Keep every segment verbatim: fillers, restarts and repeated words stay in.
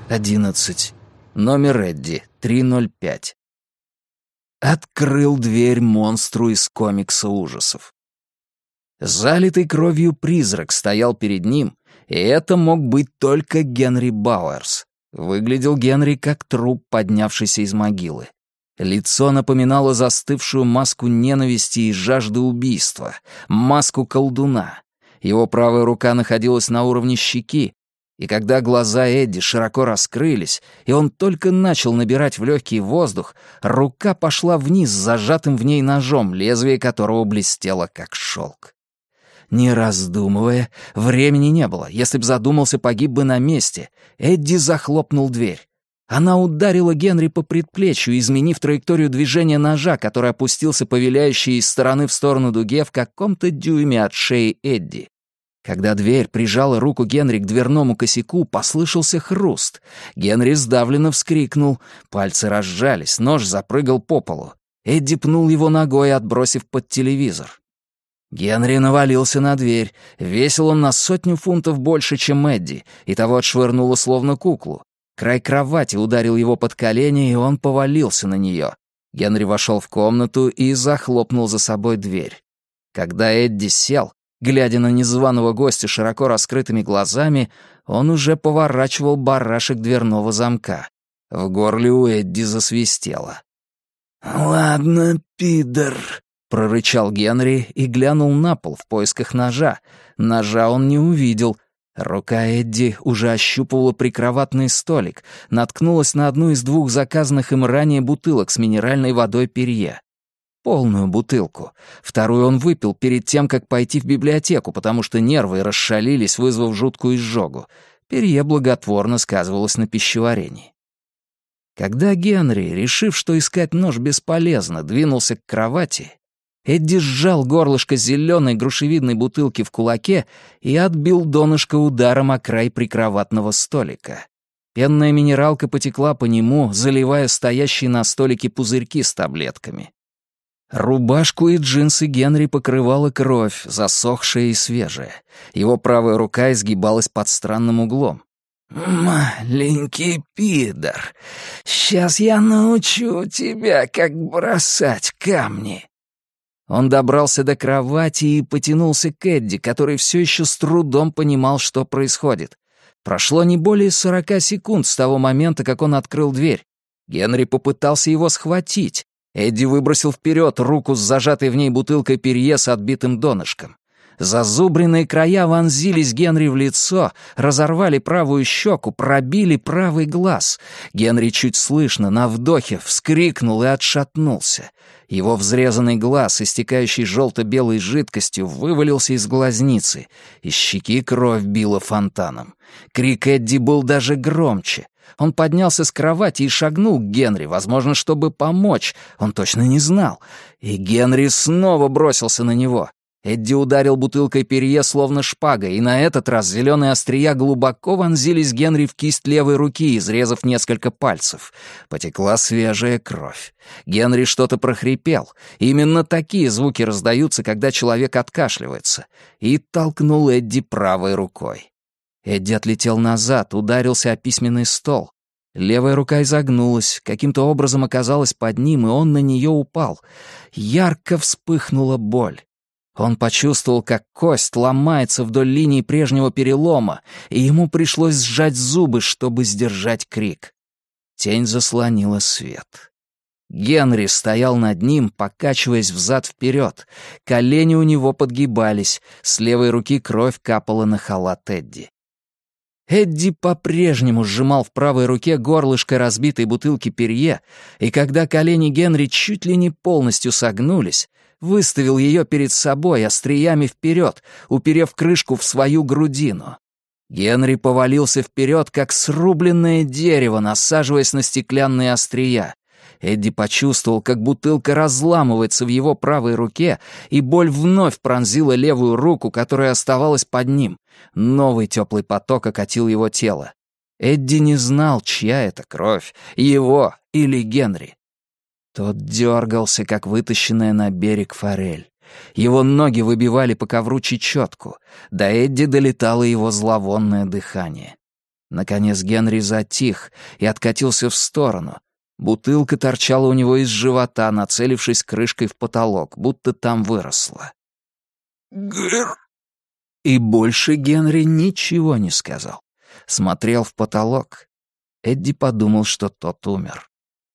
одиннадцать. Номер Эдди, триста пять. Открыл дверь монстру из комикса ужасов. Залитый кровью призрак стоял перед ним, и это мог быть только Генри Бауэрс. Выглядел Генри как труп, поднявшийся из могилы. Лицо напоминало застывшую маску ненависти и жажды убийства, маску колдуна. Его правая рука находилась на уровне щеки, и когда глаза Эдди широко раскрылись, и он только начал набирать в легкий воздух, рука пошла вниз с зажатым в ней ножом, лезвие которого блестело как шелк. Не раздумывая, времени не было. Если б задумался, погиб бы на месте. Эдди захлопнул дверь. Она ударила Генри по предплечью, изменив траекторию движения ножа, который опустился по виляющей из стороны в сторону дуге в каком-то дюйме от шеи Эдди. Когда дверь прижала руку Генри к дверному косяку, послышался хруст. Генри сдавленно вскрикнул, пальцы разжались, нож запрыгал по полу. Эдди пнул его ногой, отбросив под телевизор. Генри навалился на дверь. Весил он на сотню фунтов больше, чем Эдди, и того отшвырнуло словно куклу. Край кровати ударил его под колени, и он повалился на нее. Генри вошел в комнату и захлопнул за собой дверь. Когда Эдди сел, глядя на незваного гостя широко раскрытыми глазами, он уже поворачивал барашек дверного замка. В горле у Эдди засвистело. «Ладно, пидор», — прорычал Генри и глянул на пол в поисках ножа. Ножа он не увидел. Рука Эдди уже ощупывала прикроватный столик, наткнулась на одну из двух заказанных им ранее бутылок с минеральной водой Перье. Полную бутылку. Вторую он выпил перед тем, как пойти в библиотеку, потому что нервы расшалились, вызвав жуткую изжогу. Перье благотворно сказывалось на пищеварении. Когда Генри, решив, что искать нож бесполезно, двинулся к кровати, Эдди сжал горлышко зеленой грушевидной бутылки в кулаке и отбил донышко ударом о край прикроватного столика. Пенная минералка потекла по нему, заливая стоящие на столике пузырьки с таблетками. Рубашку и джинсы Генри покрывала кровь, засохшая и свежая. Его правая рука изгибалась под странным углом. «Маленький пидор, сейчас я научу тебя, как бросать камни». Он добрался до кровати и потянулся к Эдди, который все еще с трудом понимал, что происходит. Прошло не более сорока секунд с того момента, как он открыл дверь. Генри попытался его схватить. Эдди выбросил вперед руку с зажатой в ней бутылкой Перье с отбитым донышком. Зазубренные края вонзились Генри в лицо, разорвали правую щеку, пробили правый глаз. Генри чуть слышно на вдохе вскрикнул и отшатнулся. Его взрезанный глаз, истекающий желто-белой жидкостью, вывалился из глазницы. Из щеки кровь била фонтаном. Крик Эдди был даже громче. Он поднялся с кровати и шагнул к Генри, возможно, чтобы помочь. Он точно не знал. И Генри снова бросился на него. Эдди ударил бутылкой Перье словно шпагой, и на этот раз зеленые острия глубоко вонзились Генри в кисть левой руки, изрезав несколько пальцев. Потекла свежая кровь. Генри что-то прохрипел. Именно такие звуки раздаются, когда человек откашливается. И толкнул Эдди правой рукой. Эдди отлетел назад, ударился о письменный стол. Левая рука изогнулась, каким-то образом оказалась под ним, и он на нее упал. Ярко вспыхнула боль. Он почувствовал, как кость ломается вдоль линии прежнего перелома, и ему пришлось сжать зубы, чтобы сдержать крик. Тень заслонила свет. Генри стоял над ним, покачиваясь взад-вперед. Колени у него подгибались, с левой руки кровь капала на халат Эдди. Эдди по-прежнему сжимал в правой руке горлышко разбитой бутылки Перье, и когда колени Генри чуть ли не полностью согнулись, выставил ее перед собой остриями вперед, уперев крышку в свою грудину. Генри повалился вперед, как срубленное дерево, насаживаясь на стеклянные острия. Эдди почувствовал, как бутылка разламывается в его правой руке, и боль вновь пронзила левую руку, которая оставалась под ним. Новый теплый поток окатил его тело. Эдди не знал, чья это кровь, его или Генри. Тот дергался, как вытащенная на берег форель. Его ноги выбивали по ковру чечетку. До Эдди долетало его зловонное дыхание. Наконец Генри затих и откатился в сторону. Бутылка торчала у него из живота, нацелившись крышкой в потолок, будто там выросла. «Гэр!» И больше Генри ничего не сказал. Смотрел в потолок. Эдди подумал, что тот умер.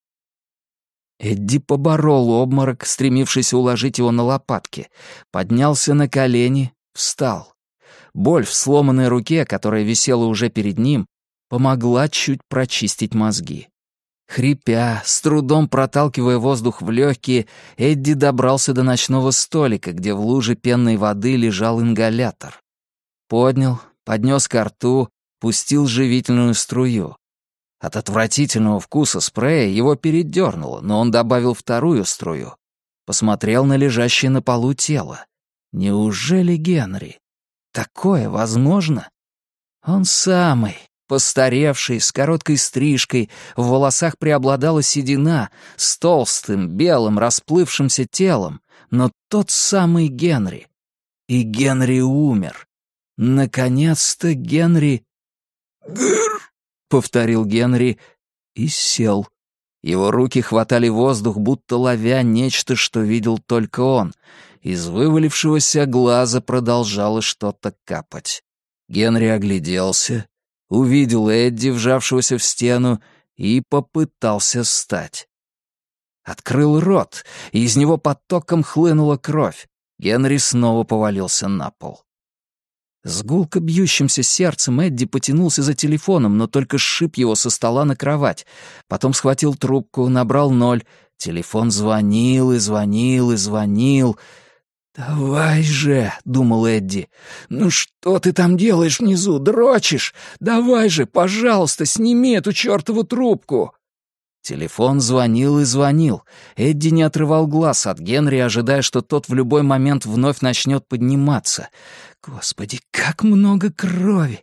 Эдди поборол обморок, стремившийся уложить его на лопатки, поднялся на колени, встал. Боль в сломанной руке, которая висела уже перед ним, помогла чуть прочистить мозги. Хрипя, с трудом проталкивая воздух в легкие, Эдди добрался до ночного столика, где в луже пенной воды лежал ингалятор. Поднял, поднес ко рту, пустил живительную струю. От отвратительного вкуса спрея его передернуло, но он добавил вторую струю. Посмотрел на лежащее на полу тело. Неужели Генри? Такое возможно? Он самый, постаревший, с короткой стрижкой, в волосах преобладала седина, с толстым, белым, расплывшимся телом, но тот самый Генри. И Генри умер. Наконец-то Генри... «Гэр!» — повторил Генри и сел. Его руки хватали воздух, будто ловя нечто, что видел только он. Из вывалившегося глаза продолжало что-то капать. Генри огляделся, увидел Эдди, вжавшегося в стену, и попытался встать. Открыл рот, и из него потоком хлынула кровь. Генри снова повалился на пол. С гулко бьющимся сердцем Эдди потянулся за телефоном, но только сшиб его со стола на кровать. Потом схватил трубку, набрал ноль. Телефон звонил и звонил и звонил. «Давай же», — думал Эдди. «Ну что ты там делаешь внизу? Дрочишь? Давай же, пожалуйста, сними эту чертову трубку». Телефон звонил и звонил. Эдди не отрывал глаз от Генри, ожидая, что тот в любой момент вновь начнет подниматься. Господи, как много крови!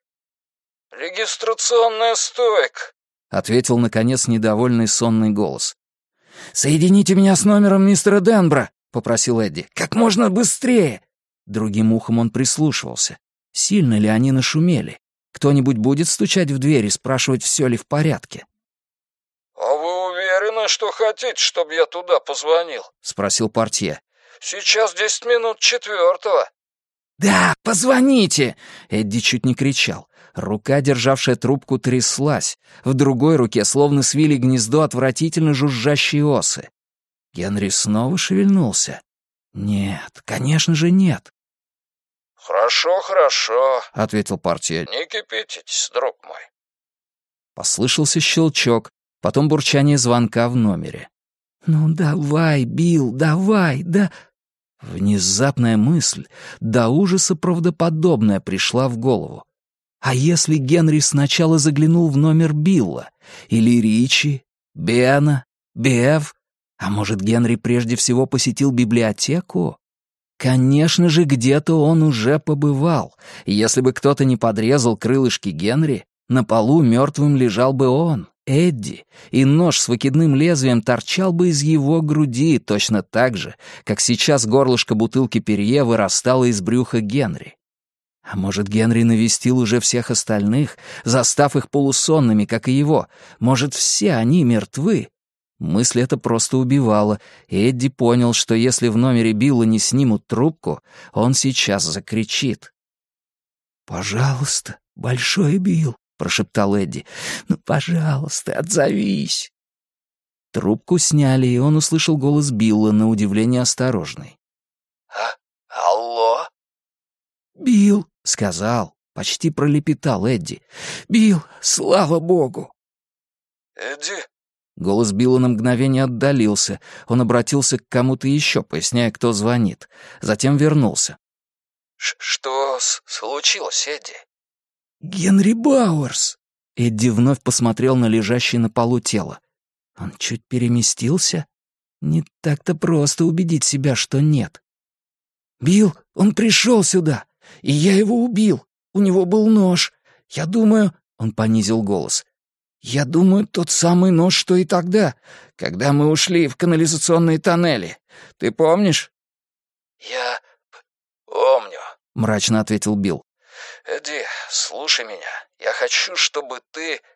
«Регистрационная стойка», — ответил, наконец, недовольный сонный голос. «Соедините меня с номером мистера Денбра», — попросил Эдди. «Как можно быстрее!» Другим ухом он прислушивался. Сильно ли они нашумели? Кто-нибудь будет стучать в дверь и спрашивать, все ли в порядке? «А вы уверены, что хотите, чтобы я туда позвонил?» — спросил портье. «Сейчас десять минут четвертого». «Да, позвоните!» — Эдди чуть не кричал. Рука, державшая трубку, тряслась. В другой руке словно свили гнездо отвратительно жужжащие осы. Генри снова шевельнулся. «Нет, конечно же нет». «Хорошо, хорошо», — ответил портье. «Не кипятитесь, друг мой». Послышался щелчок, потом бурчание звонка в номере. «Ну давай, Билл, давай, да...» Внезапная мысль, до ужаса правдоподобная, пришла в голову. А если Генри сначала заглянул в номер Билла? Или Ричи? Бена? Бев? А может, Генри прежде всего посетил библиотеку? Конечно же, где-то он уже побывал. И если бы кто-то не подрезал крылышки Генри, на полу мертвым лежал бы он, Эдди, и нож с выкидным лезвием торчал бы из его груди точно так же, как сейчас горлышко бутылки Перье вырастало из брюха Генри. А может, Генри навестил уже всех остальных, застав их полусонными, как и его? Может, все они мертвы? Мысль эта просто убивала, и Эдди понял, что если в номере Билла не снимут трубку, он сейчас закричит. «Пожалуйста, Большой Билл», — прошептал Эдди. «Ну, пожалуйста, отзовись». Трубку сняли, и он услышал голос Билла, на удивление осторожный. «А, алло?» «Билл», — сказал, почти пролепетал Эдди. «Билл, слава богу». «Эдди?» Голос Билла на мгновение отдалился. Он обратился к кому-то еще, поясняя, кто звонит. Затем вернулся. «Что случилось, Эдди?» «Генри Бауэрс!» Эдди вновь посмотрел на лежащее на полу тело. Он чуть переместился? Не так-то просто убедить себя, что нет. «Билл, он пришел сюда, и я его убил. У него был нож. Я думаю...» Он понизил голос. «Я думаю, тот самый нож, что и тогда, когда мы ушли в канализационные тоннели. Ты помнишь?» «Я помню», — мрачно ответил Билл. Эдди, слушай меня. Я хочу, чтобы ты